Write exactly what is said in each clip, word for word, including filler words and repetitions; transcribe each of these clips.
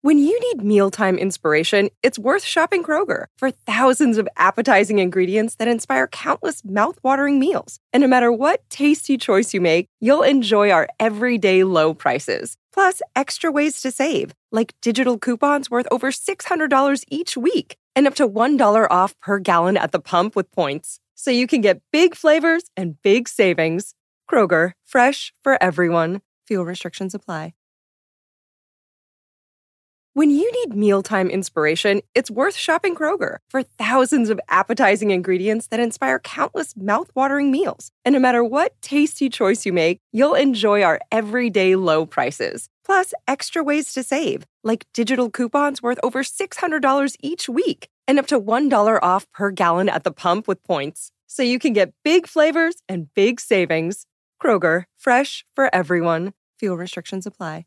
When you need mealtime inspiration, it's worth shopping Kroger for thousands of appetizing ingredients that inspire countless mouth-watering meals. And no matter what tasty choice you make, you'll enjoy our everyday low prices. Plus, extra ways to save, like digital coupons worth over six hundred dollars each week and up to one dollar off per gallon at the pump with points. So you can get big flavors and big savings. Kroger, fresh for everyone. Fuel restrictions apply. When you need mealtime inspiration, it's worth shopping Kroger for thousands of appetizing ingredients that inspire countless mouth-watering meals. And no matter what tasty choice you make, you'll enjoy our everyday low prices. Plus, extra ways to save, like digital coupons worth over six hundred dollars each week and up to one dollar off per gallon at the pump with points. So you can get big flavors and big savings. Kroger, fresh for everyone. Fuel restrictions apply.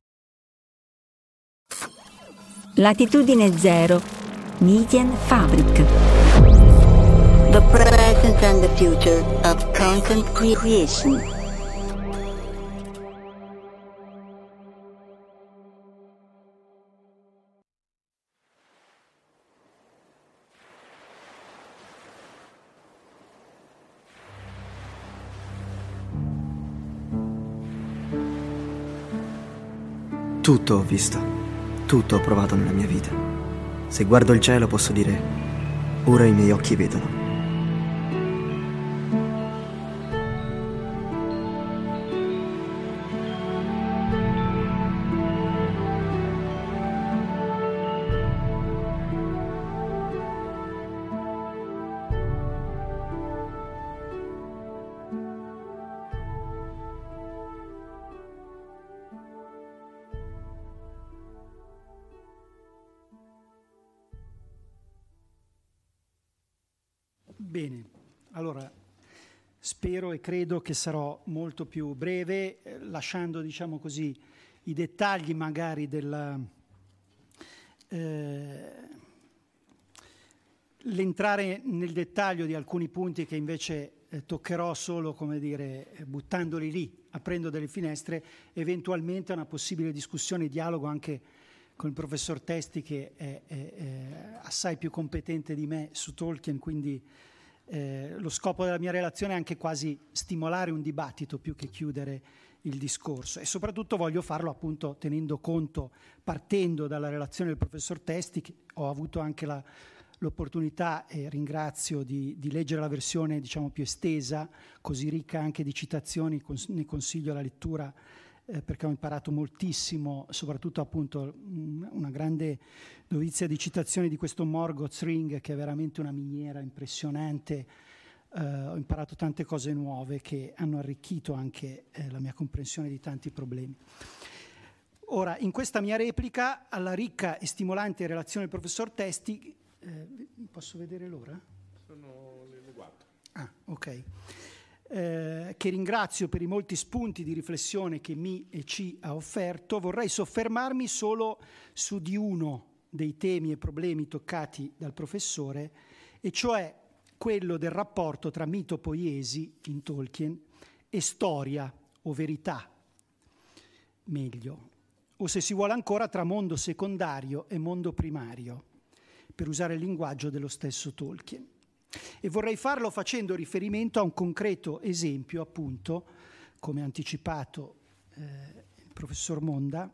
Latitudine Zero, Median Fabric. The present and the future of content creation. Tutto ho visto. Tutto ho provato nella mia vita. Se guardo il cielo posso dire: ora i miei occhi vedono. Bene, allora spero e credo che sarò molto più breve, eh, lasciando, diciamo così, i dettagli magari della eh, l'entrare nel dettaglio di alcuni punti che invece eh, toccherò solo, come dire, buttandoli lì, aprendo delle finestre, eventualmente una possibile discussione e dialogo anche con il professor Testi, che è, è, è assai più competente di me su Tolkien, quindi Eh, lo scopo della mia relazione è anche quasi stimolare un dibattito più che chiudere il discorso, e soprattutto voglio farlo appunto tenendo conto, partendo dalla relazione del professor Testi, che ho avuto anche la, l'opportunità, e ringrazio, di, di leggere la versione diciamo più estesa, così ricca anche di citazioni. Cons- ne consiglio la lettura eh, perché ho imparato moltissimo, soprattutto appunto mh, una grande dovizia di citazioni di questo Morgoth Ring, che è veramente una miniera impressionante. Uh, ho imparato tante cose nuove che hanno arricchito anche eh, la mia comprensione di tanti problemi. Ora, in questa mia replica alla ricca e stimolante relazione del professor Testi, eh, posso vedere l'ora? Sono le quattro. Ah, ok. Eh, che ringrazio per i molti spunti di riflessione che mi e ci ha offerto, vorrei soffermarmi solo su di uno dei temi e problemi toccati dal professore, e cioè quello del rapporto tra mito poiesi in Tolkien e storia o verità, meglio, o se si vuole ancora tra mondo secondario e mondo primario, per usare il linguaggio dello stesso Tolkien. E vorrei farlo facendo riferimento a un concreto esempio, appunto, come ha anticipato eh, il professor Monda,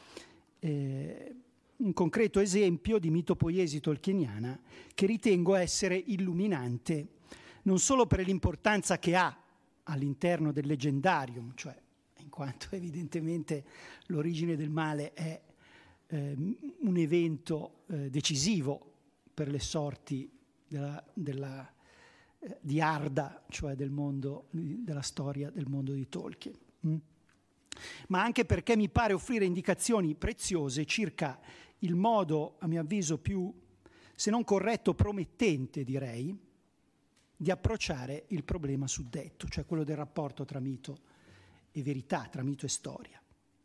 eh, un concreto esempio di mitopoiesi tolkieniana che ritengo essere illuminante non solo per l'importanza che ha all'interno del leggendarium, cioè in quanto evidentemente l'origine del male è eh, un evento eh, decisivo per le sorti della, della, eh, di Arda, cioè del mondo, della storia del mondo di Tolkien, mm? ma anche perché mi pare offrire indicazioni preziose circa il modo, a mio avviso, più, se non corretto, promettente, direi, di approcciare il problema suddetto, cioè quello del rapporto tra mito e verità, tra mito e storia,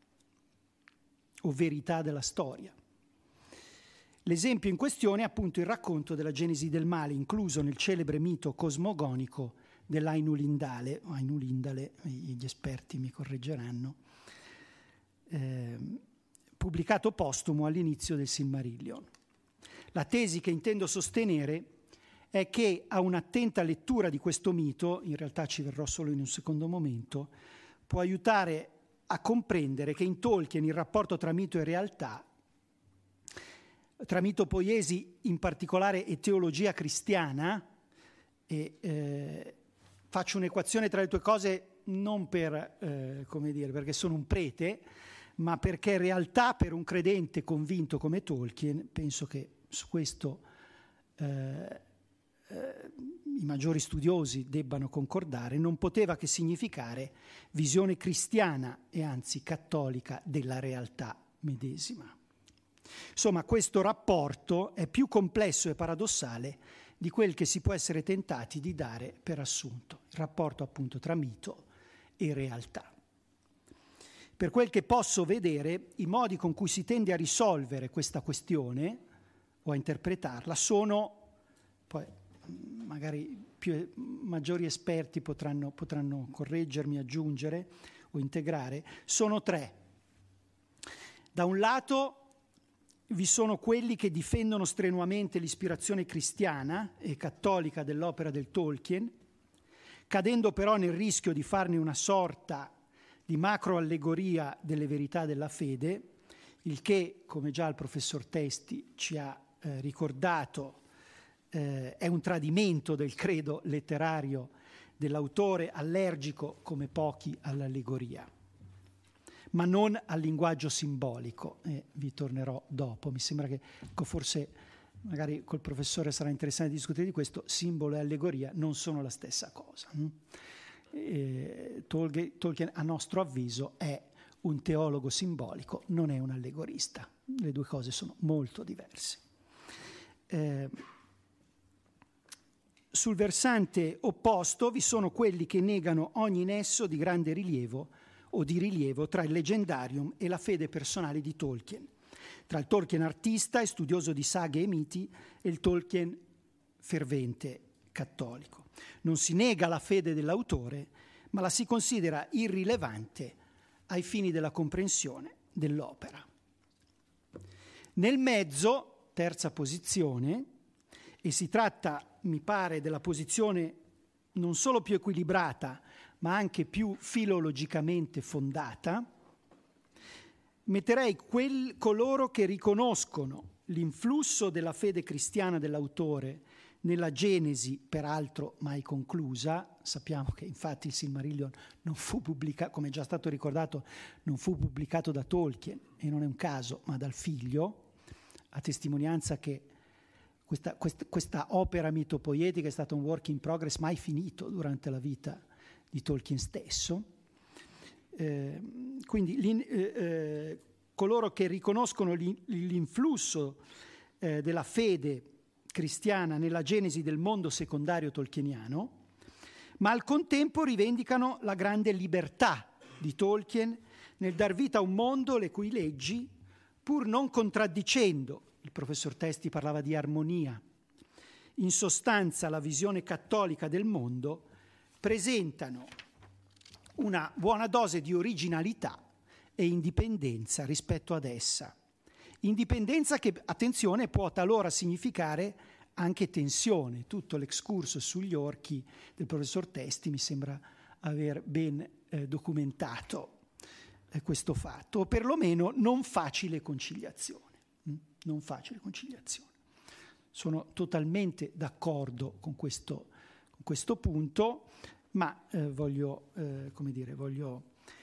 o verità della storia. L'esempio in questione è appunto il racconto della genesi del male, incluso nel celebre mito cosmogonico dell'Ainulindale, o Ainulindale, gli esperti mi correggeranno, eh, pubblicato postumo all'inizio del Silmarillion. La tesi che intendo sostenere è che a un'attenta lettura di questo mito, in realtà ci verrò solo in un secondo momento, può aiutare a comprendere che in Tolkien il rapporto tra mito e realtà, tra mito, poiesi in particolare e teologia cristiana, e eh, faccio un'equazione tra le due cose non per, eh, come dire, perché sono un prete, ma perché in realtà per un credente convinto come Tolkien, penso che su questo eh, eh, i maggiori studiosi debbano concordare, non poteva che significare visione cristiana e anzi cattolica della realtà medesima. Insomma, questo rapporto è più complesso e paradossale di quel che si può essere tentati di dare per assunto, il rapporto appunto tra mito e realtà. Per quel che posso vedere, i modi con cui si tende a risolvere questa questione o a interpretarla sono, poi magari più, maggiori esperti potranno, potranno correggermi, aggiungere o integrare, sono tre. Da un lato vi sono quelli che difendono strenuamente l'ispirazione cristiana e cattolica dell'opera del Tolkien, cadendo però nel rischio di farne una sorta di macroallegoria delle verità della fede, il che, come già il professor Testi ci ha eh, ricordato, eh, è un tradimento del credo letterario dell'autore, allergico come pochi all'allegoria, ma non al linguaggio simbolico, e vi tornerò dopo. Mi sembra che, ecco, forse magari col professore sarà interessante discutere di questo, simbolo e allegoria non sono la stessa cosa. Eh, Tolkien, a nostro avviso, è un teologo simbolico, non è un allegorista. Le due cose sono molto diverse. Eh, sul versante opposto vi sono quelli che negano ogni nesso di grande rilievo o di rilievo tra il leggendarium e la fede personale di Tolkien, tra il Tolkien artista e studioso di saghe e miti e il Tolkien fervente cattolico. Non si nega la fede dell'autore, ma la si considera irrilevante ai fini della comprensione dell'opera. Nel mezzo, terza posizione, e si tratta, mi pare, della posizione non solo più equilibrata, ma anche più filologicamente fondata, metterei quel, coloro che riconoscono l'influsso della fede cristiana dell'autore nella Genesi, peraltro mai conclusa. Sappiamo che infatti il Silmarillion non fu pubblicato, come è già stato ricordato, non fu pubblicato da Tolkien, e non è un caso, ma dal figlio, a testimonianza che questa, questa, questa opera mitopoietica è stata un work in progress mai finito durante la vita di Tolkien stesso. Eh, quindi eh, eh, coloro che riconoscono l'influsso eh, della fede cristiana nella genesi del mondo secondario tolkieniano, ma al contempo rivendicano la grande libertà di Tolkien nel dar vita a un mondo le cui leggi, pur non contraddicendo, il professor Testi parlava di armonia, in sostanza la visione cattolica del mondo, presentano una buona dose di originalità e indipendenza rispetto ad essa. Indipendenza che, attenzione, può talora significare anche tensione. Tutto l'excursus sugli orchi del professor Testi mi sembra aver ben eh, documentato eh, questo fatto, o perlomeno non facile conciliazione. Hm? Non facile conciliazione. Sono totalmente d'accordo con questo, con questo punto, ma eh, voglio, eh, come dire, voglio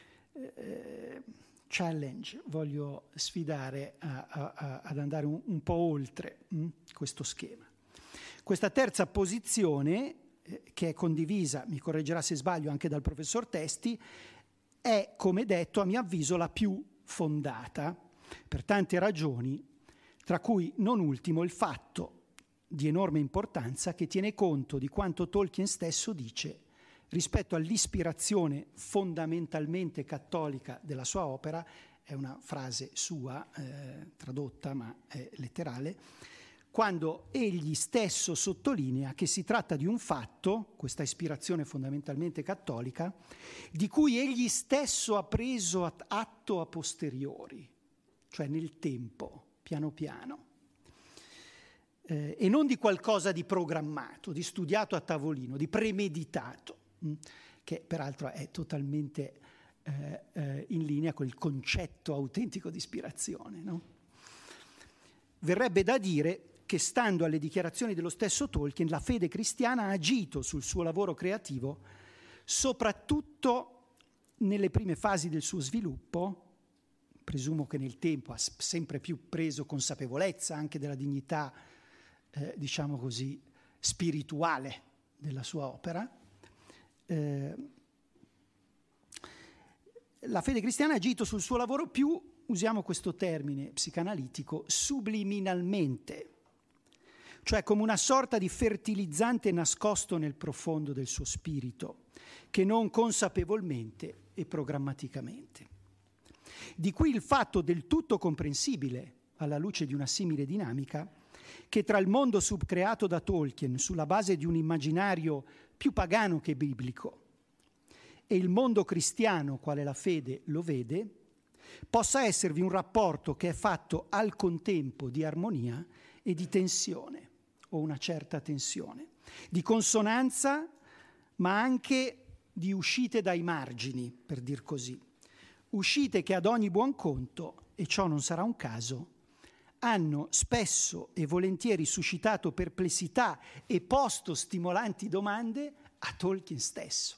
eh, challenge, voglio sfidare a, a, a, ad andare un, un po' oltre hm, questo schema. Questa terza posizione, eh, che è condivisa, mi correggerà se sbaglio, anche dal professor Testi, è, come detto, a mio avviso la più fondata, per tante ragioni, tra cui non ultimo il fatto di enorme importanza che tiene conto di quanto Tolkien stesso dice rispetto all'ispirazione fondamentalmente cattolica della sua opera. È una frase sua, eh, tradotta ma è letterale, quando egli stesso sottolinea che si tratta di un fatto, questa ispirazione fondamentalmente cattolica, di cui egli stesso ha preso atto a posteriori, cioè nel tempo, piano piano, eh, e non di qualcosa di programmato, di studiato a tavolino, di premeditato, mh, che peraltro è totalmente eh, eh, in linea con il concetto autentico di ispirazione, no? Verrebbe da dire che, stando alle dichiarazioni dello stesso Tolkien, la fede cristiana ha agito sul suo lavoro creativo soprattutto nelle prime fasi del suo sviluppo. Presumo che nel tempo ha sempre più preso consapevolezza anche della dignità, eh, diciamo così, spirituale della sua opera. Eh, la fede cristiana ha agito sul suo lavoro più, usiamo questo termine psicanalitico, subliminalmente, cioè come una sorta di fertilizzante nascosto nel profondo del suo spirito, che non consapevolmente e programmaticamente. Di qui il fatto del tutto comprensibile, alla luce di una simile dinamica, che tra il mondo subcreato da Tolkien sulla base di un immaginario più pagano che biblico e il mondo cristiano, quale la fede lo vede, possa esservi un rapporto che è fatto al contempo di armonia e di tensione, o una certa tensione, di consonanza, ma anche di uscite dai margini, per dir così. Uscite che ad ogni buon conto, e ciò non sarà un caso, hanno spesso e volentieri suscitato perplessità e posto stimolanti domande a Tolkien stesso,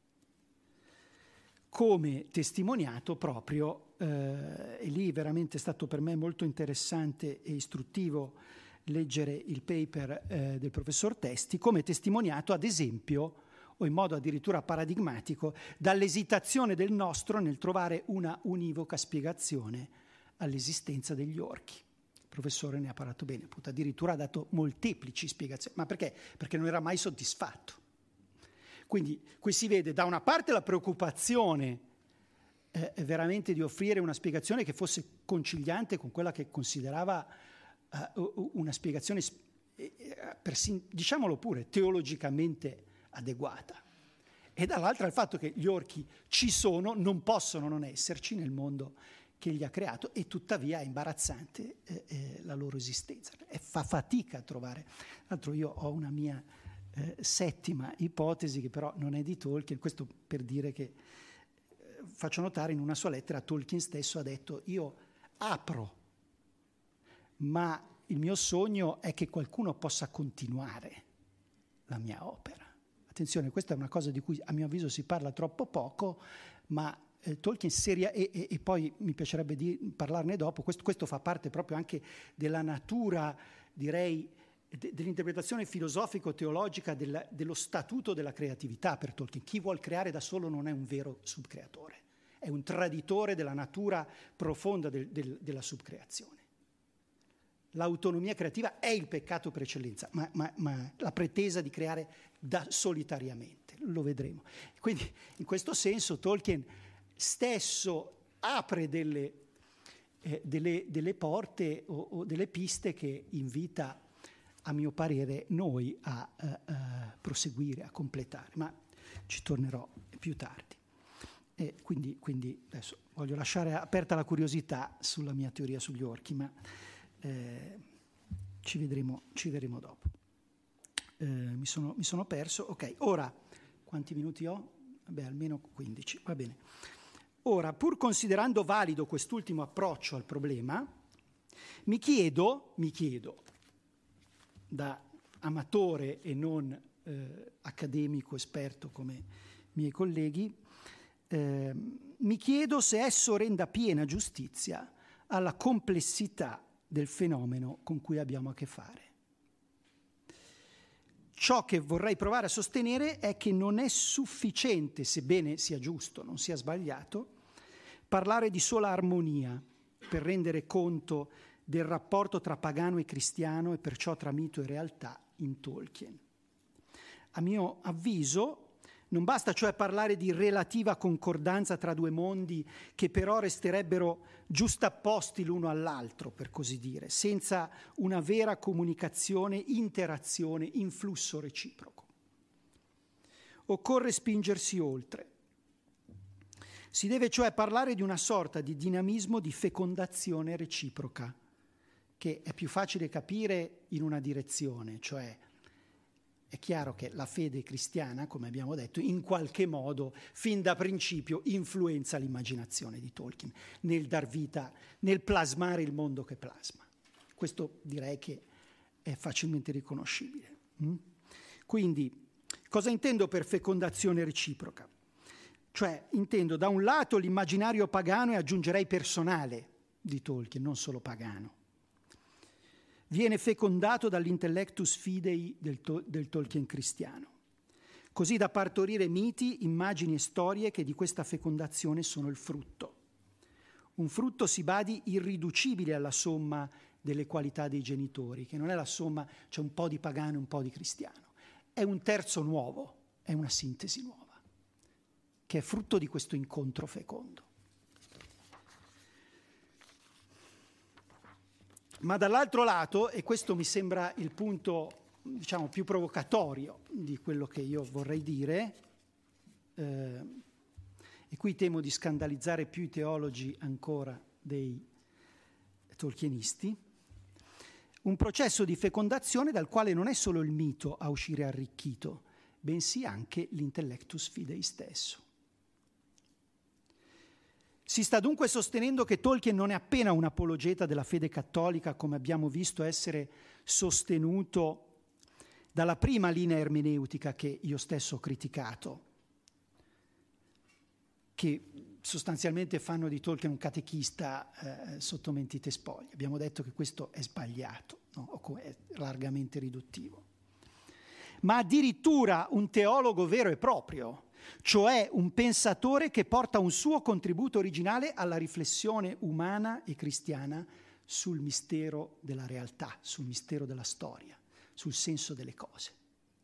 come testimoniato proprio, eh, e lì veramente è stato per me molto interessante e istruttivo leggere il paper eh, del professor Testi, come testimoniato ad esempio, o in modo addirittura paradigmatico, dall'esitazione del nostro nel trovare una univoca spiegazione all'esistenza degli orchi. Il professore ne ha parlato bene, appunto, addirittura ha dato molteplici spiegazioni. Ma perché? Perché non era mai soddisfatto. Quindi qui si vede da una parte la preoccupazione eh, veramente di offrire una spiegazione che fosse conciliante con quella che considerava eh, una spiegazione, eh, persin- diciamolo pure, teologicamente adeguata, e dall'altra il fatto che gli orchi ci sono, non possono non esserci nel mondo che li ha creato, e tuttavia è imbarazzante eh, eh, la loro esistenza, e fa fatica a trovare. Tra l'altro io ho una mia eh, settima ipotesi che però non è di Tolkien, questo per dire che eh, faccio notare in una sua lettera Tolkien stesso ha detto: io apro, ma il mio sogno è che qualcuno possa continuare la mia opera. Attenzione, questa è una cosa di cui a mio avviso si parla troppo poco, ma eh, Tolkien seria, e, e, e poi mi piacerebbe di parlarne dopo, questo, questo fa parte proprio anche della natura, direi, de, dell'interpretazione filosofico-teologica del, dello statuto della creatività per Tolkien. Chi vuol creare da solo non è un vero subcreatore, è un traditore della natura profonda del, del, della subcreazione. L'autonomia creativa è il peccato per eccellenza, ma, ma, ma la pretesa di creare da solitariamente, lo vedremo. Quindi in questo senso Tolkien stesso apre delle, eh, delle, delle porte o, o delle piste che invita, a mio parere, noi a uh, uh, proseguire, a completare, ma ci tornerò più tardi. E quindi, quindi adesso voglio lasciare aperta la curiosità sulla mia teoria sugli orchi, ma Eh, ci vedremo, ci vedremo dopo. Eh, mi, sono, mi sono perso. Ok, ora, quanti minuti ho? Vabbè, almeno quindici, va bene. Ora, pur considerando valido quest'ultimo approccio al problema, mi chiedo, mi chiedo, da amatore e non eh, accademico esperto come i miei colleghi, eh, mi chiedo se esso renda piena giustizia alla complessità del fenomeno con cui abbiamo a che fare. Ciò che vorrei provare a sostenere è che non è sufficiente, sebbene sia giusto, non sia sbagliato, parlare di sola armonia per rendere conto del rapporto tra pagano e cristiano e perciò tra mito e realtà in Tolkien. A mio avviso, non basta cioè parlare di relativa concordanza tra due mondi che però resterebbero giustapposti l'uno all'altro, per così dire, senza una vera comunicazione, interazione, influsso reciproco. Occorre spingersi oltre. Si deve cioè parlare di una sorta di dinamismo di fecondazione reciproca, che è più facile capire in una direzione, cioè è chiaro che la fede cristiana, come abbiamo detto, in qualche modo, fin da principio, influenza l'immaginazione di Tolkien nel dar vita, nel plasmare il mondo che plasma. Questo direi che è facilmente riconoscibile. Mm? Quindi, cosa intendo per fecondazione reciproca? Cioè, intendo da un lato l'immaginario pagano e aggiungerei personale di Tolkien, non solo pagano. Viene fecondato dall'intellectus fidei del, to- del Tolkien cristiano, così da partorire miti, immagini e storie che di questa fecondazione sono il frutto. Un frutto, si badi, irriducibile alla somma delle qualità dei genitori, che non è la somma, c'è un po' di pagano e un po' di cristiano. È un terzo nuovo, è una sintesi nuova, che è frutto di questo incontro fecondo. Ma dall'altro lato, e questo mi sembra il punto, diciamo, più provocatorio di quello che io vorrei dire, eh, e qui temo di scandalizzare più i teologi ancora dei tolkienisti, un processo di fecondazione dal quale non è solo il mito a uscire arricchito, bensì anche l'intellectus fidei stesso. Si sta dunque sostenendo che Tolkien non è appena un apologeta della fede cattolica, come abbiamo visto essere sostenuto dalla prima linea ermeneutica che io stesso ho criticato, che sostanzialmente fanno di Tolkien un catechista eh, sotto mentite spoglie. Abbiamo detto che questo è sbagliato, no? O è largamente riduttivo. Ma addirittura un teologo vero e proprio, cioè un pensatore che porta un suo contributo originale alla riflessione umana e cristiana sul mistero della realtà, sul mistero della storia, sul senso delle cose.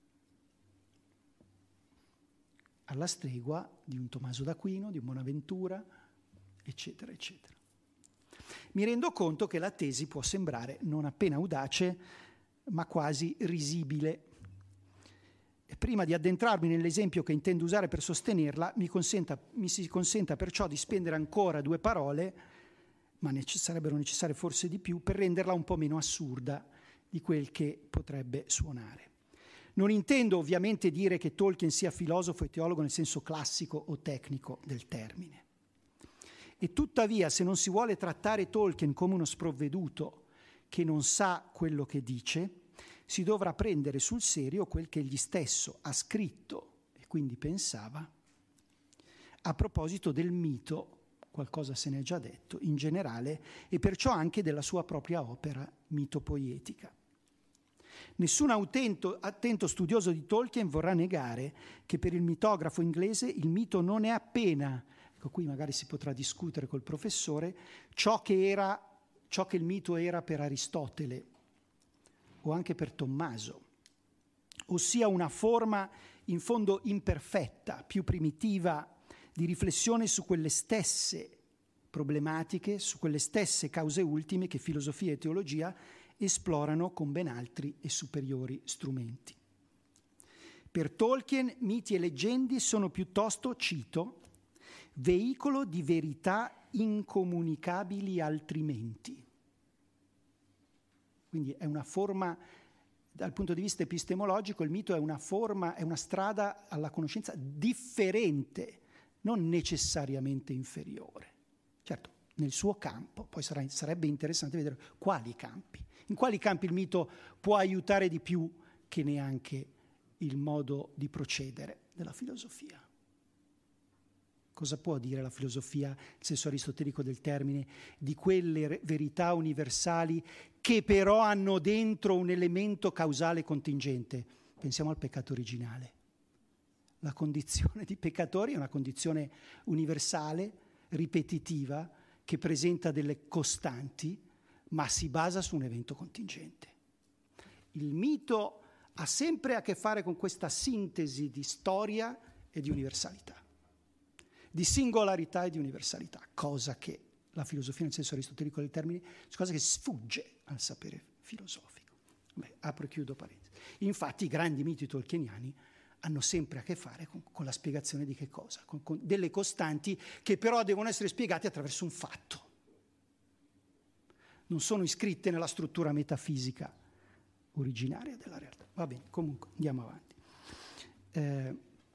Alla stregua di un Tommaso d'Aquino, di un Bonaventura, eccetera, eccetera. Mi rendo conto che la tesi può sembrare non appena audace, ma quasi risibile. E prima di addentrarmi nell'esempio che intendo usare per sostenerla, mi, consenta, mi si consenta perciò di spendere ancora due parole, ma ne sarebbero necessarie forse di più, per renderla un po' meno assurda di quel che potrebbe suonare. Non intendo ovviamente dire che Tolkien sia filosofo e teologo nel senso classico o tecnico del termine. E tuttavia, se non si vuole trattare Tolkien come uno sprovveduto che non sa quello che dice, si dovrà prendere sul serio quel che egli stesso ha scritto e quindi pensava a proposito del mito, qualcosa se ne è già detto, in generale, e perciò anche della sua propria opera mitopoietica. Nessun attento, attento studioso di Tolkien vorrà negare che per il mitografo inglese il mito non è appena, ecco qui magari si potrà discutere col professore, ciò che era, ciò che il mito era per Aristotele o anche per Tommaso, ossia una forma in fondo imperfetta, più primitiva, di riflessione su quelle stesse problematiche, su quelle stesse cause ultime che filosofia e teologia esplorano con ben altri e superiori strumenti. Per Tolkien, miti e leggende sono piuttosto, cito, veicolo di verità incomunicabili altrimenti. Quindi è una forma, dal punto di vista epistemologico, il mito è una forma, è una strada alla conoscenza differente, non necessariamente inferiore. Certo, nel suo campo, poi sarà, sarebbe interessante vedere quali campi. In quali campi il mito può aiutare di più che neanche il modo di procedere della filosofia. Cosa può dire la filosofia, nel senso aristotelico del termine, di quelle verità universali che però hanno dentro un elemento causale contingente? Pensiamo al peccato originale. La condizione di peccatori è una condizione universale, ripetitiva, che presenta delle costanti, ma si basa su un evento contingente. Il mito ha sempre a che fare con questa sintesi di storia e di universalità, di singolarità e di universalità, cosa che la filosofia nel senso aristotelico del termine, cosa che sfugge al sapere filosofico. Beh, apro e chiudo parentesi. Infatti i grandi miti tolkieniani hanno sempre a che fare con, con la spiegazione di che cosa? Con, con delle costanti che però devono essere spiegate attraverso un fatto. Non sono iscritte nella struttura metafisica originaria della realtà. Va bene, comunque andiamo avanti. Eh,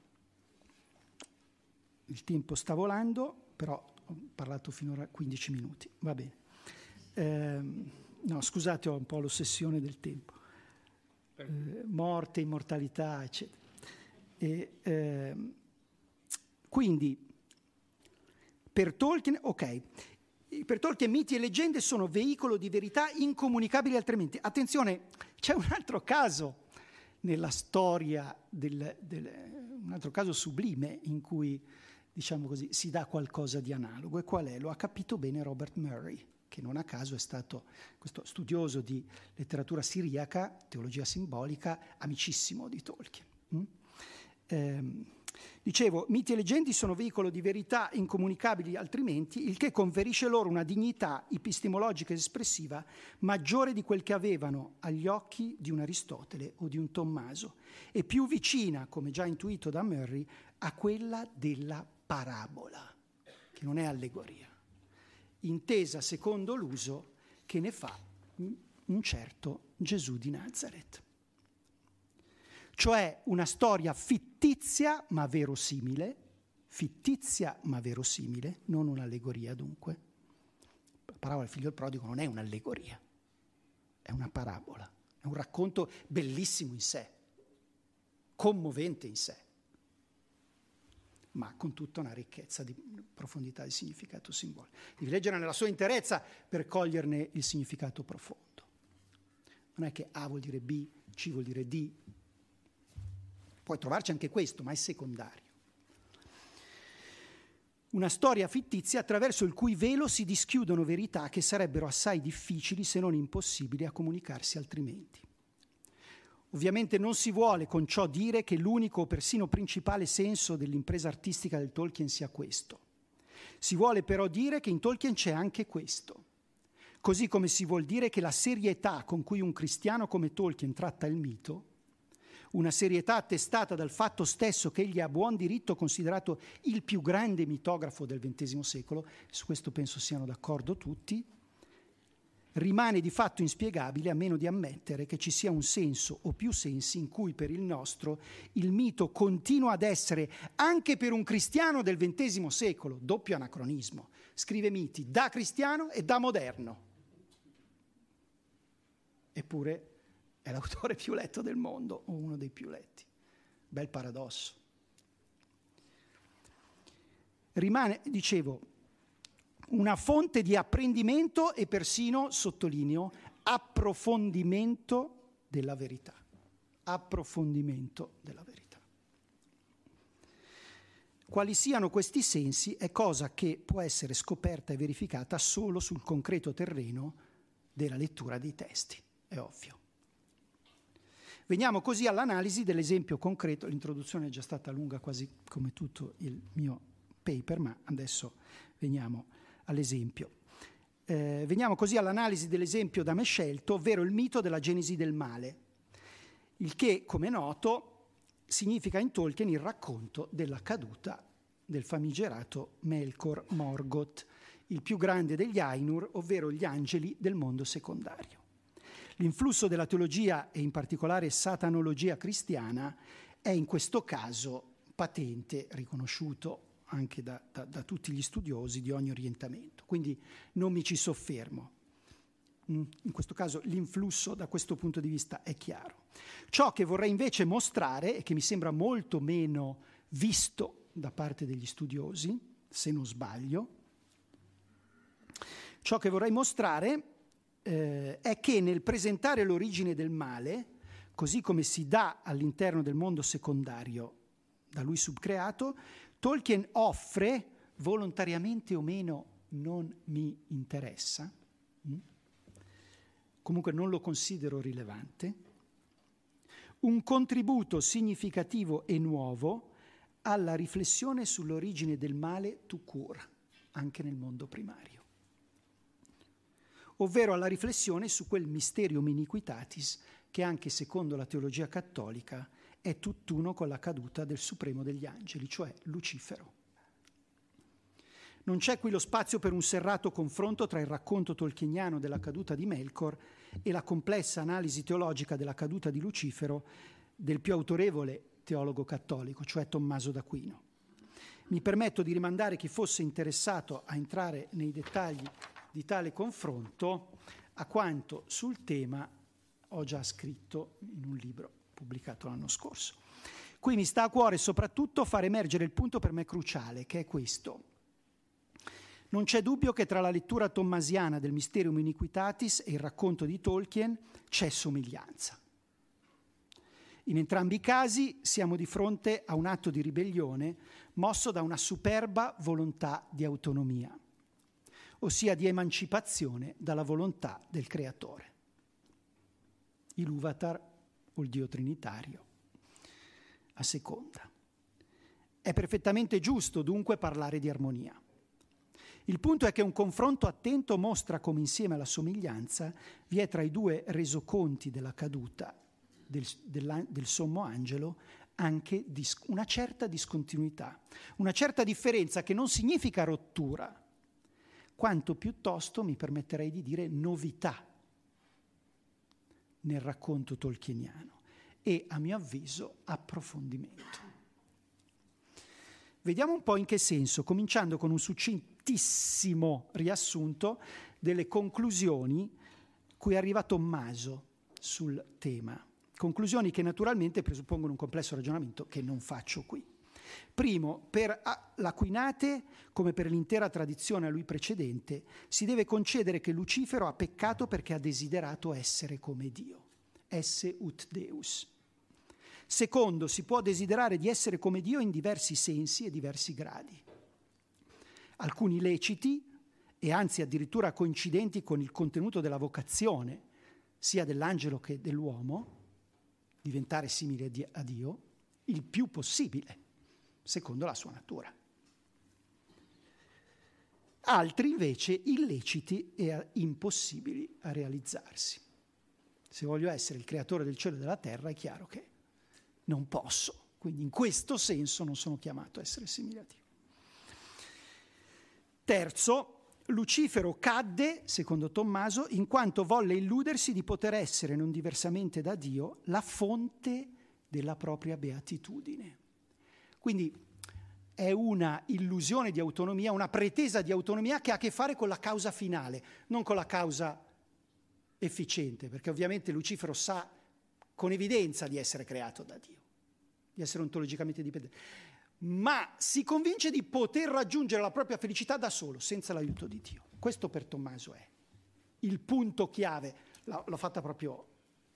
il tempo sta volando, però ho parlato finora quindici minuti, va bene. Eh, no, scusate, ho un po' l'ossessione del tempo. Eh, morte, immortalità, eccetera. E, eh, quindi, per Tolkien, ok, per Tolkien miti e leggende sono veicolo di verità incomunicabili altrimenti. Attenzione, c'è un altro caso nella storia, del, del, un altro caso sublime in cui, diciamo così, si dà qualcosa di analogo. E qual è? Lo ha capito bene Robert Murray, che non a caso è stato questo studioso di letteratura siriaca, teologia simbolica, amicissimo di Tolkien. Mm? Eh, dicevo, miti e leggende sono veicolo di verità incomunicabili altrimenti, il che conferisce loro una dignità epistemologica ed espressiva maggiore di quel che avevano agli occhi di un Aristotele o di un Tommaso, e più vicina, come già intuito da Murray, a quella della parabola, che non è allegoria, intesa secondo l'uso che ne fa un certo Gesù di Nazareth. Cioè una storia fittizia ma verosimile, fittizia ma verosimile, non un'allegoria dunque. La parabola del figlio del prodigo non è un'allegoria, è una parabola, è un racconto bellissimo in sé, commovente in sé, ma con tutta una ricchezza di profondità di significato simbolico. Devi leggere nella sua interezza per coglierne il significato profondo. Non è che A vuol dire B, C vuol dire D. Puoi trovarci anche questo, ma è secondario. Una storia fittizia attraverso il cui velo si dischiudono verità che sarebbero assai difficili, se non impossibili, a comunicarsi altrimenti. Ovviamente non si vuole con ciò dire che l'unico o persino principale senso dell'impresa artistica del Tolkien sia questo. Si vuole però dire che in Tolkien c'è anche questo. Così come si vuol dire che la serietà con cui un cristiano come Tolkien tratta il mito, una serietà attestata dal fatto stesso che egli ha buon diritto considerato il più grande mitografo del ventesimo secolo, su questo penso siano d'accordo tutti, rimane di fatto inspiegabile a meno di ammettere che ci sia un senso o più sensi in cui per il nostro il mito continua ad essere, anche per un cristiano del ventesimo secolo, doppio anacronismo, scrive miti da cristiano e da moderno. Eppure è l'autore più letto del mondo, o uno dei più letti. Bel paradosso. Rimane, dicevo, una fonte di apprendimento e persino, sottolineo, approfondimento della verità. Approfondimento della verità. Quali siano questi sensi è cosa che può essere scoperta e verificata solo sul concreto terreno della lettura dei testi, è ovvio. Veniamo così all'analisi dell'esempio concreto. L'introduzione è già stata lunga quasi come tutto il mio paper, ma adesso veniamo all'esempio. Eh, veniamo così all'analisi dell'esempio da me scelto, ovvero il mito della genesi del male, il che, come è noto, significa in Tolkien il racconto della caduta del famigerato Melkor Morgoth, il più grande degli Ainur, ovvero gli angeli del mondo secondario. L'influsso della teologia e in particolare satanologia cristiana è in questo caso patente, riconosciuto anche da, da, da tutti gli studiosi di ogni orientamento. Quindi non mi ci soffermo. In questo caso l'influsso da questo punto di vista è chiaro. Ciò che vorrei invece mostrare, e che mi sembra molto meno visto da parte degli studiosi, se non sbaglio, ciò che vorrei mostrare eh, è che nel presentare l'origine del male, così come si dà all'interno del mondo secondario da lui subcreato, Tolkien offre, volontariamente o meno non mi interessa, hm? comunque non lo considero rilevante, un contributo significativo e nuovo alla riflessione sull'origine del male tout court, anche nel mondo primario, ovvero alla riflessione su quel mysterium iniquitatis che anche secondo la teologia cattolica è tutt'uno con la caduta del supremo degli angeli, cioè Lucifero. Non c'è qui lo spazio per un serrato confronto tra il racconto tolkieniano della caduta di Melkor e la complessa analisi teologica della caduta di Lucifero del più autorevole teologo cattolico, cioè Tommaso d'Aquino. Mi permetto di rimandare chi fosse interessato a entrare nei dettagli di tale confronto a quanto sul tema ho già scritto in un libro pubblicato l'anno scorso. Qui mi sta a cuore soprattutto far emergere il punto per me cruciale, che è questo. Non c'è dubbio che tra la lettura tommasiana del Mysterium Iniquitatis e il racconto di Tolkien c'è somiglianza. In entrambi i casi siamo di fronte a un atto di ribellione mosso da una superba volontà di autonomia, ossia di emancipazione dalla volontà del creatore. Ilúvatar o il Dio Trinitario, a seconda. È perfettamente giusto dunque parlare di armonia. Il punto è che un confronto attento mostra come insieme alla somiglianza vi è tra i due resoconti della caduta del, del, del sommo angelo anche dis, una certa discontinuità, una certa differenza che non significa rottura, quanto piuttosto, mi permetterei di dire, novità nel racconto tolkieniano e, a mio avviso, approfondimento. Vediamo un po' in che senso, cominciando con un succintissimo riassunto delle conclusioni cui arriva Tommaso sul tema. Conclusioni che naturalmente presuppongono un complesso ragionamento che non faccio qui. Primo, per l'Aquinate, come per l'intera tradizione a lui precedente, si deve concedere che Lucifero ha peccato perché ha desiderato essere come Dio. Esse ut Deus. Secondo, si può desiderare di essere come Dio in diversi sensi e diversi gradi. Alcuni leciti, e anzi addirittura coincidenti con il contenuto della vocazione, sia dell'angelo che dell'uomo, diventare simile a Dio, il più possibile, secondo la sua natura. Altri invece illeciti e impossibili a realizzarsi. Se voglio essere il creatore del cielo e della terra, è chiaro che non posso, quindi in questo senso non sono chiamato a essere simile a Dio. Terzo, Lucifero cadde, secondo Tommaso, in quanto volle illudersi di poter essere, non diversamente da Dio, la fonte della propria beatitudine. Quindi è una illusione di autonomia, una pretesa di autonomia che ha a che fare con la causa finale, non con la causa efficiente, perché ovviamente Lucifero sa con evidenza di essere creato da Dio, di essere ontologicamente dipendente, ma si convince di poter raggiungere la propria felicità da solo, senza l'aiuto di Dio. Questo per Tommaso è il punto chiave. L'ho fatta proprio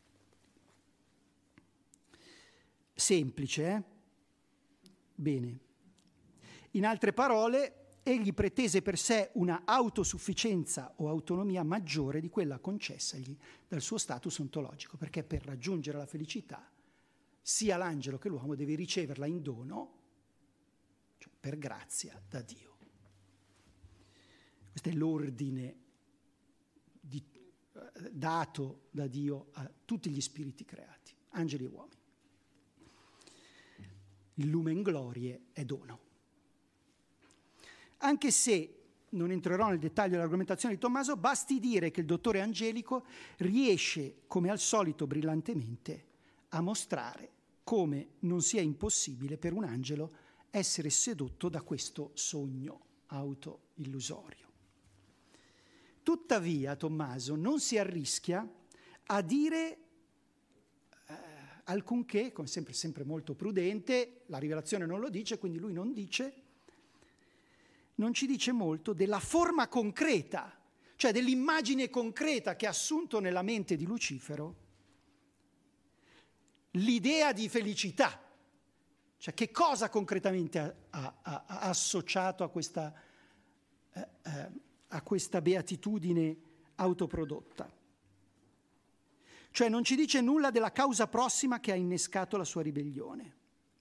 semplice, eh? Bene. In altre parole, egli pretese per sé una autosufficienza o autonomia maggiore di quella concessagli dal suo status ontologico, perché per raggiungere la felicità sia l'angelo che l'uomo deve riceverla in dono, cioè per grazia, da Dio. Questo è l'ordine di, eh, dato da Dio a tutti gli spiriti creati, angeli e uomini. Il lumen glorie è dono. Anche se non entrerò nel dettaglio dell'argomentazione di Tommaso, basti dire che il dottore angelico riesce, come al solito brillantemente, a mostrare come non sia impossibile per un angelo essere sedotto da questo sogno auto-illusorio. Tuttavia, Tommaso non si arrischia a dire eh, alcunché, come sempre, sempre molto prudente, la rivelazione non lo dice, quindi lui non dice, non ci dice molto della forma concreta, cioè dell'immagine concreta che ha assunto nella mente di Lucifero l'idea di felicità. Cioè che cosa concretamente ha, ha, ha, ha associato a questa, eh, eh, a questa beatitudine autoprodotta? Cioè non ci dice nulla della causa prossima che ha innescato la sua ribellione.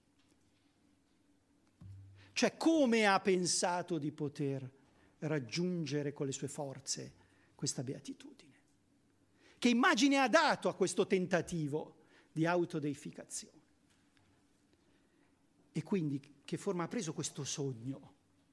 Cioè come ha pensato di poter raggiungere con le sue forze questa beatitudine? Che immagine ha dato a questo tentativo di autodeificazione? E quindi che forma ha preso questo sogno?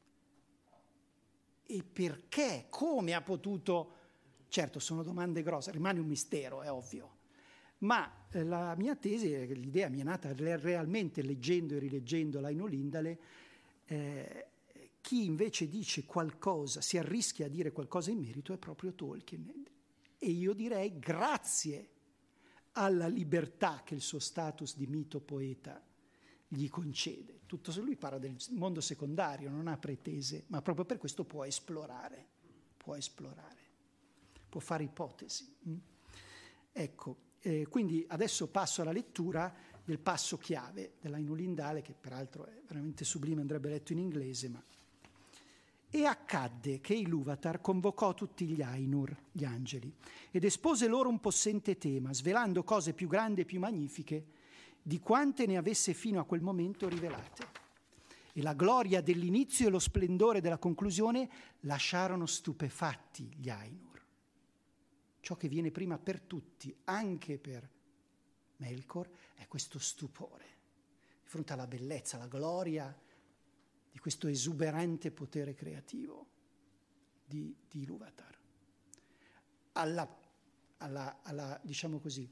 E perché? Come ha potuto? Certo, sono domande grosse, rimane un mistero, è ovvio. Ma eh, la mia tesi, l'idea mi è nata realmente leggendo e rileggendo l'Aino Lindale. Eh, chi invece dice qualcosa, si arrischia a dire qualcosa in merito, è proprio Tolkien. E io direi grazie alla libertà che il suo status di mito poeta gli concede. Tutto se lui parla del mondo secondario, non ha pretese, ma proprio per questo può esplorare, può esplorare, può fare ipotesi. Mm? Ecco, eh, quindi adesso passo alla lettura del passo chiave dell'Aino Lindale, che peraltro è veramente sublime, andrebbe letto in inglese, ma... E accadde che Ilúvatar convocò tutti gli Ainur, gli angeli, ed espose loro un possente tema, svelando cose più grandi e più magnifiche di quante ne avesse fino a quel momento rivelate. E la gloria dell'inizio e lo splendore della conclusione lasciarono stupefatti gli Ainur. Ciò che viene prima per tutti, anche per Melkor, è questo stupore, di fronte alla bellezza, alla gloria di questo esuberante potere creativo di, di Ilúvatar. Alla, alla, alla, diciamo così,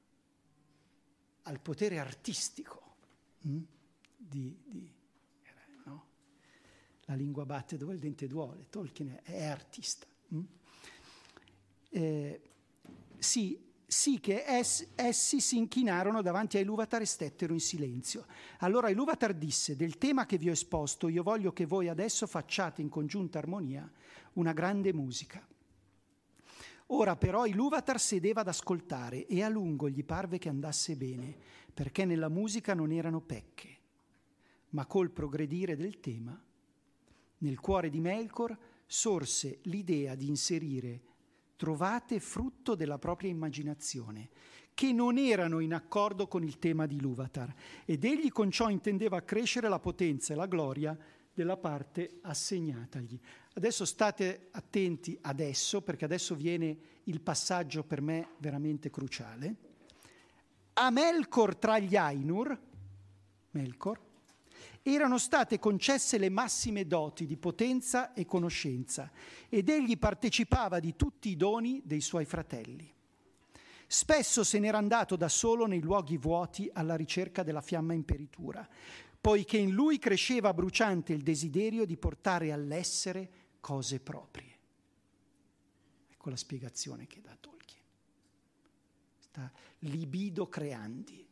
al potere artistico hm? di, di no? La lingua batte dove il dente duole. Tolkien è artista. Hm? Eh, sì, sì che es, essi si inchinarono davanti a Ilúvatar e stettero in silenzio. Allora Ilúvatar disse: del tema che vi ho esposto io voglio che voi adesso facciate in congiunta armonia una grande musica. Ora però Ilúvatar sedeva ad ascoltare e a lungo gli parve che andasse bene, perché nella musica non erano pecche. Ma col progredire del tema, nel cuore di Melkor sorse l'idea di inserire trovate frutto della propria immaginazione, che non erano in accordo con il tema di Ilúvatar, ed egli con ciò intendeva accrescere la potenza e la gloria della parte assegnatagli. Adesso state attenti adesso, perché adesso viene il passaggio per me veramente cruciale. A Melkor tra gli Ainur, Melkor, erano state concesse le massime doti di potenza e conoscenza, ed egli partecipava di tutti i doni dei suoi fratelli. Spesso se n'era andato da solo nei luoghi vuoti alla ricerca della fiamma imperitura, poiché in lui cresceva bruciante il desiderio di portare all'essere cose proprie. Ecco la spiegazione che dà Tolkien. Sta libido creandi.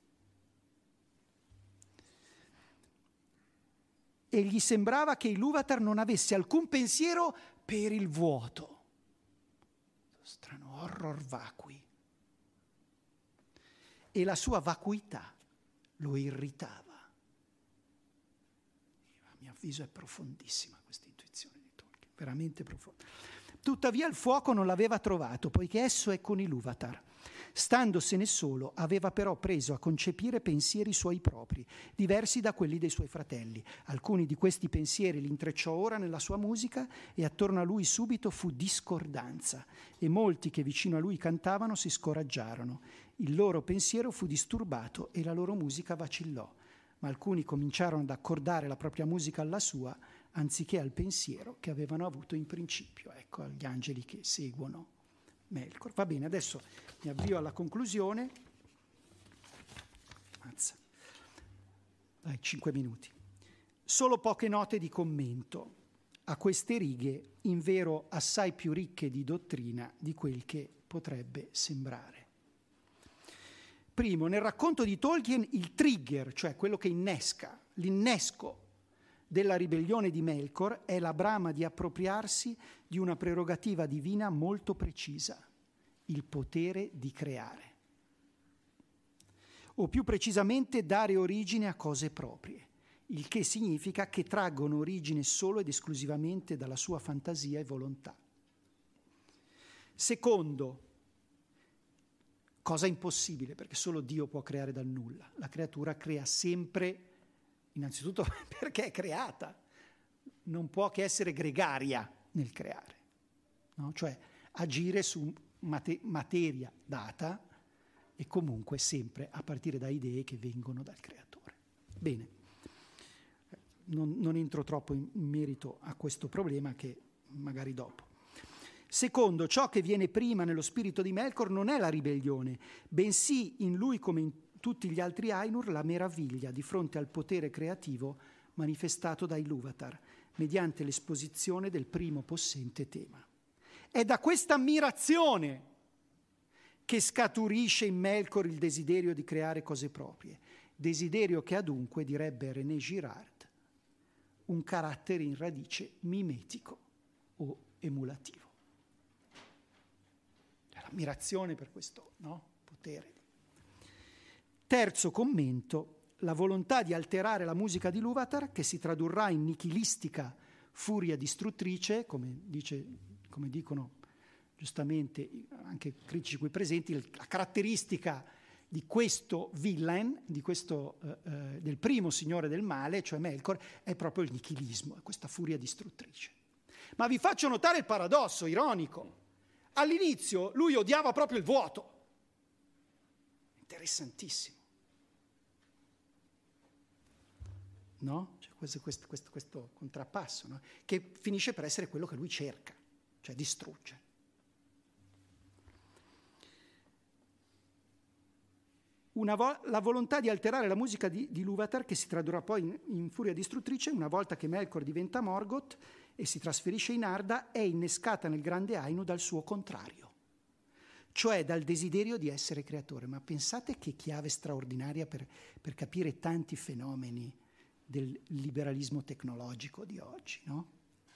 E gli sembrava che Ilúvatar non avesse alcun pensiero per il vuoto. Strano horror vacui. E la sua vacuità lo irritava. A mio avviso è profondissima questa intuizione di Tolkien, veramente profonda. Tuttavia il fuoco non l'aveva trovato, poiché esso è con Ilúvatar. Standosene solo, aveva però preso a concepire pensieri suoi propri, diversi da quelli dei suoi fratelli. Alcuni di questi pensieri li intrecciò ora nella sua musica e attorno a lui subito fu discordanza, e molti che vicino a lui cantavano si scoraggiarono. Il loro pensiero fu disturbato e la loro musica vacillò, ma alcuni cominciarono ad accordare la propria musica alla sua, anziché al pensiero che avevano avuto in principio. Ecco, agli angeli che seguono Melkor. Va bene, adesso mi avvio alla conclusione. Mazza. Dai, cinque minuti. Solo poche note di commento a queste righe, invero assai più ricche di dottrina di quel che potrebbe sembrare. Primo, nel racconto di Tolkien il trigger, cioè quello che innesca, l'innesco della ribellione di Melkor è la brama di appropriarsi di una prerogativa divina molto precisa, il potere di creare. O più precisamente dare origine a cose proprie, il che significa che traggono origine solo ed esclusivamente dalla sua fantasia e volontà. Secondo, cosa impossibile, perché solo Dio può creare dal nulla. La creatura crea sempre, innanzitutto perché è creata, non può che essere gregaria nel creare, no? Cioè agire su mate- materia data e comunque sempre a partire da idee che vengono dal creatore. Bene. non, non entro troppo in, in merito a questo problema, che magari dopo. Secondo, ciò che viene prima nello spirito di Melkor non è la ribellione, bensì in lui come in tutti gli altri Ainur la meraviglia di fronte al potere creativo manifestato da Ilúvatar, mediante l'esposizione del primo possente tema. È da questa ammirazione che scaturisce in Melkor il desiderio di creare cose proprie, desiderio che ha dunque, direbbe René Girard, un carattere in radice mimetico o emulativo. L'ammirazione per questo, no, potere. Terzo commento, la volontà di alterare la musica di Ilúvatar, che si tradurrà in nichilistica furia distruttrice, come, dice, come dicono giustamente anche critici qui presenti, la caratteristica di questo villain, di questo, eh, eh, del primo signore del male, cioè Melkor, è proprio il nichilismo, è questa furia distruttrice. Ma vi faccio notare il paradosso ironico. All'inizio lui odiava proprio il vuoto. Interessantissimo. No? C'è questo, questo, questo, questo contrappasso, no? Che finisce per essere quello che lui cerca, cioè distrugge. Una vo- la volontà di alterare la musica di, di Ilúvatar, che si tradurrà poi in, in furia distruttrice, una volta che Melkor diventa Morgoth e si trasferisce in Arda, è innescata nel grande Ainu dal suo contrario, cioè dal desiderio di essere creatore. Ma pensate che chiave straordinaria per, per capire tanti fenomeni del liberalismo tecnologico di oggi, no?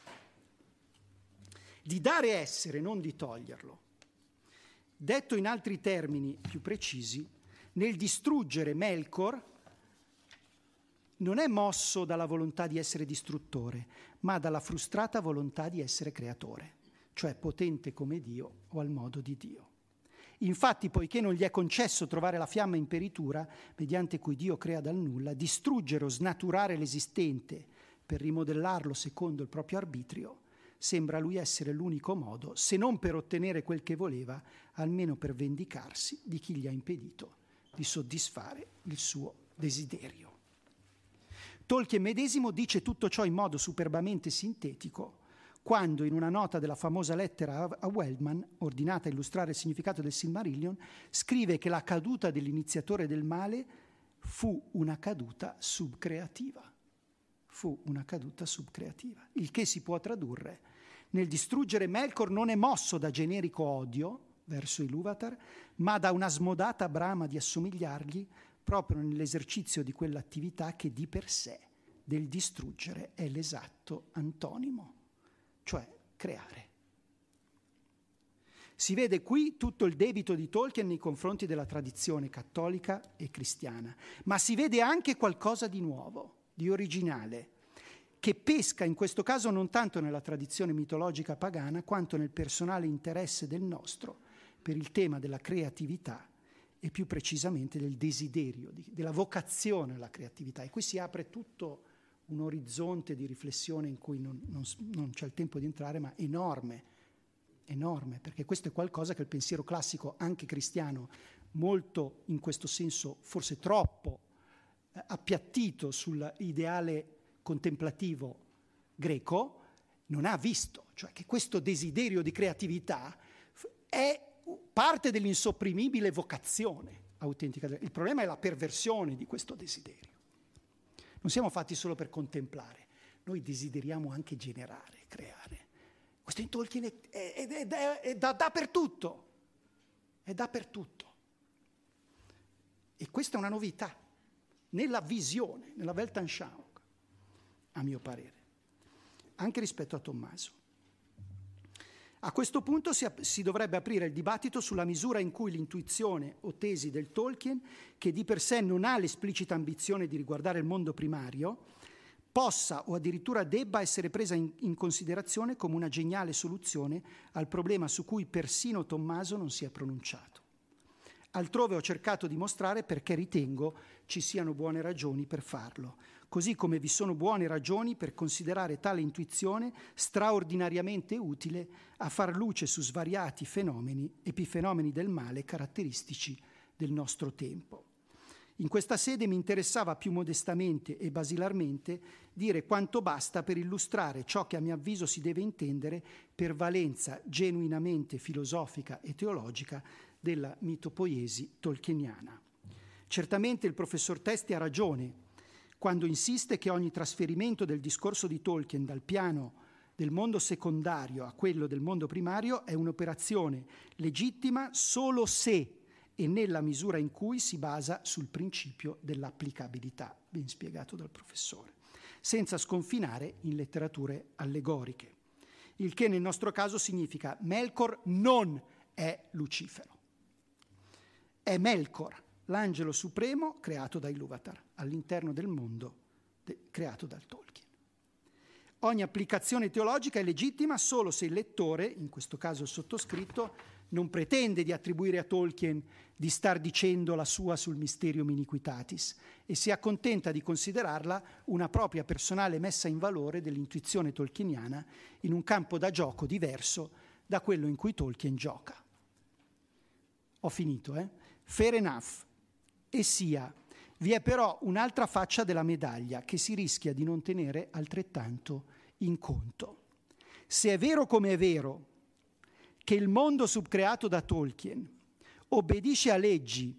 Di dare essere, non di toglierlo. Detto in altri termini più precisi, nel distruggere Melkor non è mosso dalla volontà di essere distruttore, ma dalla frustrata volontà di essere creatore, cioè potente come Dio o al modo di Dio. Infatti, poiché non gli è concesso trovare la fiamma imperitura, mediante cui Dio crea dal nulla, distruggere o snaturare l'esistente per rimodellarlo secondo il proprio arbitrio, sembra a lui essere l'unico modo, se non per ottenere quel che voleva, almeno per vendicarsi di chi gli ha impedito di soddisfare il suo desiderio. Tolkien medesimo dice tutto ciò in modo superbamente sintetico quando, in una nota della famosa lettera a Wellman, ordinata a illustrare il significato del Silmarillion, scrive che la caduta dell'iniziatore del male fu una caduta subcreativa. Fu una caduta subcreativa, il che si può tradurre: nel distruggere Melkor non è mosso da generico odio verso Ilúvatar, ma da una smodata brama di assomigliargli proprio nell'esercizio di quell'attività che di per sé del distruggere è l'esatto antonimo, cioè creare. Si vede qui tutto il debito di Tolkien nei confronti della tradizione cattolica e cristiana, ma si vede anche qualcosa di nuovo, di originale, che pesca in questo caso non tanto nella tradizione mitologica pagana quanto nel personale interesse del nostro per il tema della creatività e più precisamente del desiderio, di, della vocazione alla creatività. E qui si apre tutto un orizzonte di riflessione in cui non, non, non c'è il tempo di entrare, ma enorme, enorme, perché questo è qualcosa che il pensiero classico, anche cristiano, molto in questo senso forse troppo eh, appiattito sull'ideale contemplativo greco, non ha visto, cioè che questo desiderio di creatività è parte dell'insopprimibile vocazione autentica. Il problema è la perversione di questo desiderio. Non siamo fatti solo per contemplare, noi desideriamo anche generare, creare. Questo in Tolkien è, è, è, è, è da, dappertutto, è dappertutto. E questa è una novità nella visione, nella Weltanschauung, a mio parere, anche rispetto a Tommaso. A questo punto si, si dovrebbe aprire il dibattito sulla misura in cui l'intuizione o tesi del Tolkien, che di per sé non ha l'esplicita ambizione di riguardare il mondo primario, possa o addirittura debba essere presa in, in considerazione come una geniale soluzione al problema su cui persino Tommaso non si è pronunciato. Altrove ho cercato di mostrare perché ritengo ci siano buone ragioni per farlo, così come vi sono buone ragioni per considerare tale intuizione straordinariamente utile a far luce su svariati fenomeni, epifenomeni del male caratteristici del nostro tempo. In questa sede mi interessava più modestamente e basilarmente dire quanto basta per illustrare ciò che a mio avviso si deve intendere per valenza genuinamente filosofica e teologica della mitopoiesi tolkieniana. Certamente il professor Testi ha ragione quando insiste che ogni trasferimento del discorso di Tolkien dal piano del mondo secondario a quello del mondo primario è un'operazione legittima solo se e nella misura in cui si basa sul principio dell'applicabilità, ben spiegato dal professore, senza sconfinare in letterature allegoriche. Il che nel nostro caso significa Melkor non è Lucifero. È Melkor, l'angelo supremo creato da Ilúvatar, all'interno del mondo de- creato dal Tolkien. Ogni applicazione teologica è legittima solo se il lettore, in questo caso il sottoscritto, non pretende di attribuire a Tolkien di star dicendo la sua sul Mysterium Iniquitatis e si accontenta di considerarla una propria personale messa in valore dell'intuizione tolkieniana in un campo da gioco diverso da quello in cui Tolkien gioca. Ho finito, eh? Fair enough. E sia, vi è però un'altra faccia della medaglia che si rischia di non tenere altrettanto in conto. Se è vero come è vero che il mondo subcreato da Tolkien obbedisce a leggi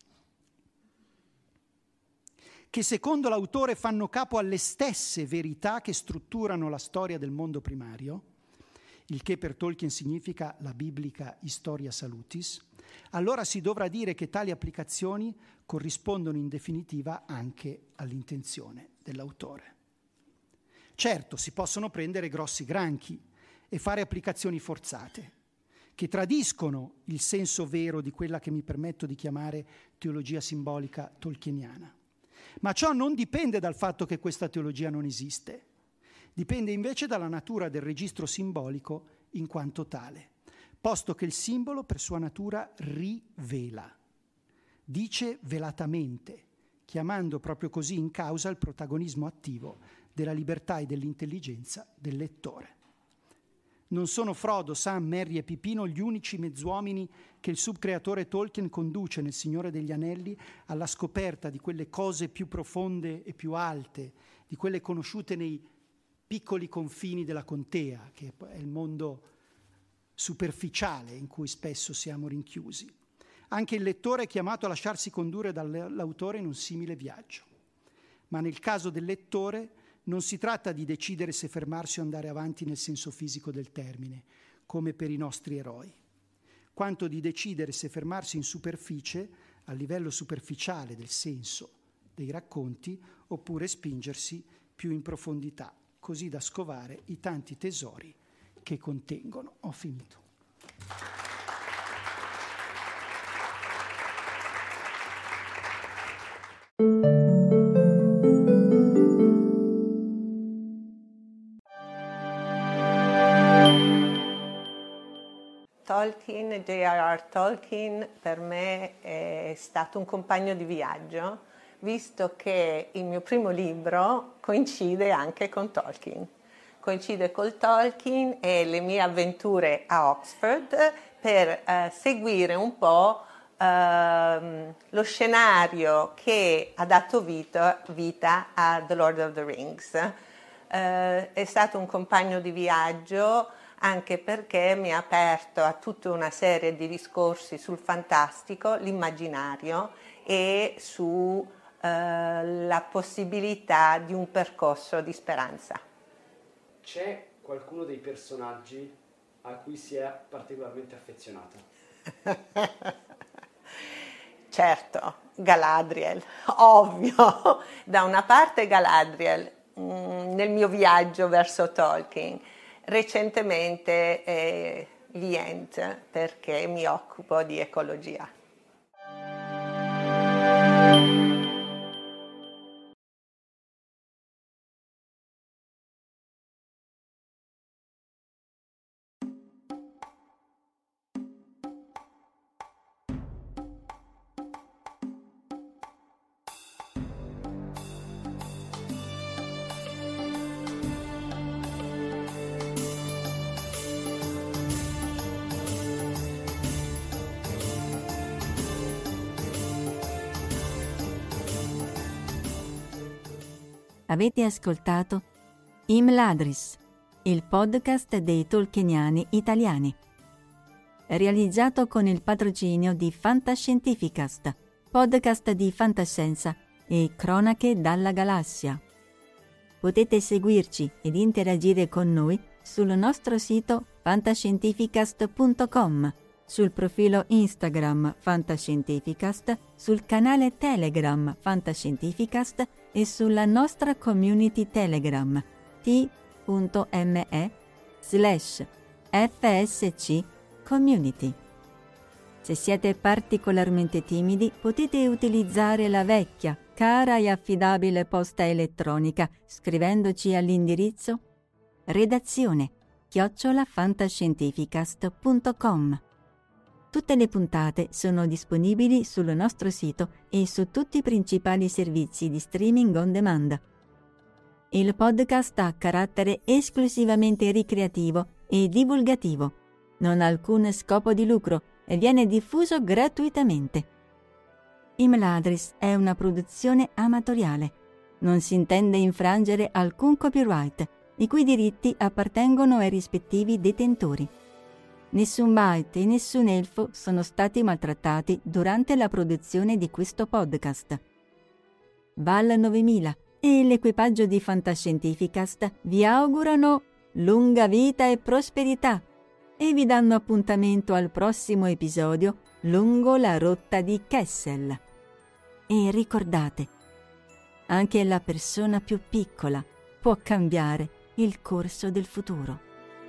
che secondo l'autore fanno capo alle stesse verità che strutturano la storia del mondo primario, il che per Tolkien significa la biblica Historia Salutis, allora si dovrà dire che tali applicazioni corrispondono in definitiva anche all'intenzione dell'autore. Certo, si possono prendere grossi granchi e fare applicazioni forzate, che tradiscono il senso vero di quella che mi permetto di chiamare teologia simbolica tolkieniana. Ma ciò non dipende dal fatto che questa teologia non esiste, dipende invece dalla natura del registro simbolico in quanto tale, posto che il simbolo per sua natura rivela, dice velatamente, chiamando proprio così in causa il protagonismo attivo della libertà e dell'intelligenza del lettore. Non sono Frodo, Sam, Merry e Pipino gli unici mezzuomini che il subcreatore Tolkien conduce nel Signore degli Anelli alla scoperta di quelle cose più profonde e più alte, di quelle conosciute nei piccoli confini della contea, che è il mondo superficiale in cui spesso siamo rinchiusi. Anche il lettore è chiamato a lasciarsi condurre dall'autore in un simile viaggio. Ma nel caso del lettore non si tratta di decidere se fermarsi o andare avanti nel senso fisico del termine, come per i nostri eroi, quanto di decidere se fermarsi in superficie, a livello superficiale del senso dei racconti, oppure spingersi più in profondità, così da scovare i tanti tesori che contengono. Ho finito. Tolkien, J R R. Tolkien, per me è stato un compagno di viaggio, visto che il mio primo libro coincide anche con Tolkien. Coincide col Tolkien e le mie avventure a Oxford per uh, seguire un po' uh, lo scenario che ha dato vita, vita a The Lord of the Rings. Uh, è stato un compagno di viaggio anche perché mi ha aperto a tutta una serie di discorsi sul fantastico, l'immaginario e sulla uh, possibilità di un percorso di speranza. C'è qualcuno dei personaggi a cui si è particolarmente affezionata? Certo, Galadriel, ovvio. Da una parte Galadriel, mh, nel mio viaggio verso Tolkien, recentemente eh, gli Ent, perché mi occupo di ecologia. Avete ascoltato Im Ladris, il podcast dei tolkieniani italiani. Realizzato con il patrocinio di Fantascientificast, podcast di fantascienza e cronache dalla galassia. Potete seguirci ed interagire con noi sul nostro sito fantascientificast punto com, sul profilo Instagram Fantascientificast, sul canale Telegram Fantascientificast e sulla nostra community Telegram t.me slash fsc community. Se siete particolarmente timidi, potete utilizzare la vecchia, cara e affidabile posta elettronica scrivendoci all'indirizzo redazione chiocciola fantascientificast punto com. Tutte le puntate sono disponibili sul nostro sito e su tutti i principali servizi di streaming on demand. Il podcast ha carattere esclusivamente ricreativo e divulgativo. Non ha alcun scopo di lucro e viene diffuso gratuitamente. Im Ladris è una produzione amatoriale. Non si intende infrangere alcun copyright, i cui diritti appartengono ai rispettivi detentori. Nessun byte e nessun elfo sono stati maltrattati durante la produzione di questo podcast. Val novemila e l'equipaggio di Fantascientificast vi augurano lunga vita e prosperità e vi danno appuntamento al prossimo episodio lungo la rotta di Kessel. E ricordate, anche la persona più piccola può cambiare il corso del futuro.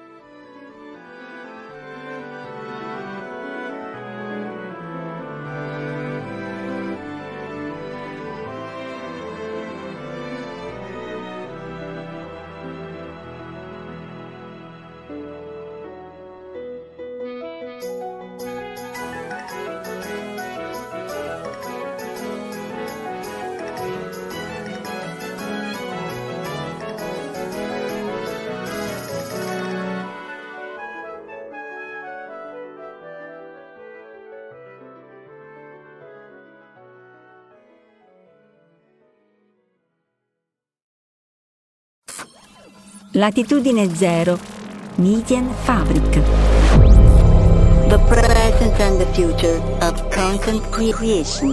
Latitudine zero, Medienfabrik. The present and the future of content creation.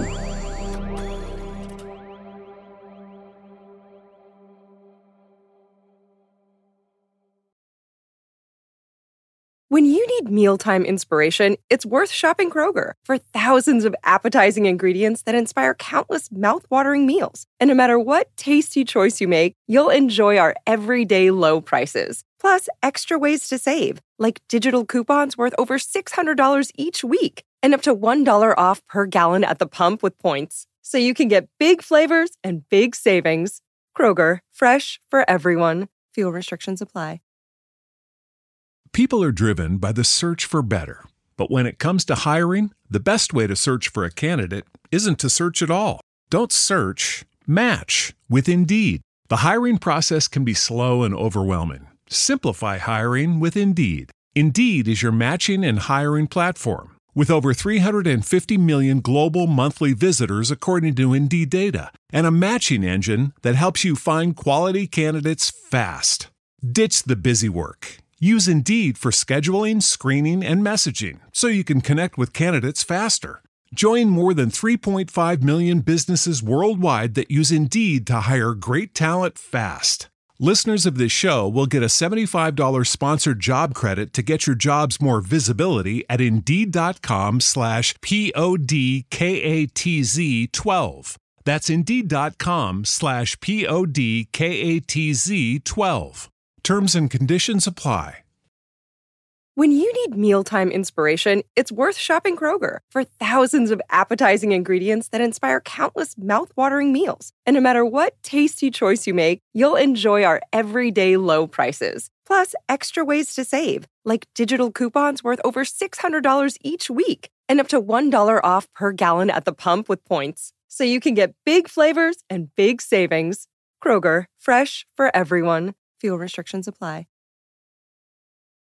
When you need mealtime inspiration, it's worth shopping Kroger. For thousands of appetizing ingredients that inspire countless mouth-watering meals. And no matter what tasty choice you make, you'll enjoy our everyday low prices. Plus, extra ways to save, like digital coupons worth over six hundred dollars each week and up to one dollar off per gallon at the pump with points. So you can get big flavors and big savings. Kroger, fresh for everyone. Fuel restrictions apply. People are driven by the search for better. But when it comes to hiring, the best way to search for a candidate isn't to search at all. Don't search, match with Indeed. The hiring process can be slow and overwhelming. Simplify hiring with Indeed. Indeed is your matching and hiring platform. With over three hundred fifty million global monthly visitors according to Indeed data, and a matching engine that helps you find quality candidates fast. Ditch the busy work. Use Indeed for scheduling, screening, and messaging so you can connect with candidates faster. Join more than three point five million businesses worldwide that use Indeed to hire great talent fast. Listeners of this show will get a seventy-five dollars sponsored job credit to get your jobs more visibility at Indeed.com slash P-O-D-K-A-T-Z 12. That's Indeed.com slash P-O-D-K-A-T-Z 12. Terms and conditions apply. When you need mealtime inspiration, it's worth shopping Kroger. For thousands of appetizing ingredients that inspire countless mouth-watering meals. And no matter what tasty choice you make, you'll enjoy our everyday low prices. Plus, extra ways to save, like digital coupons worth over six hundred dollars each week and up to one dollar off per gallon at the pump with points. So you can get big flavors and big savings. Kroger, fresh for everyone. Fuel restrictions apply.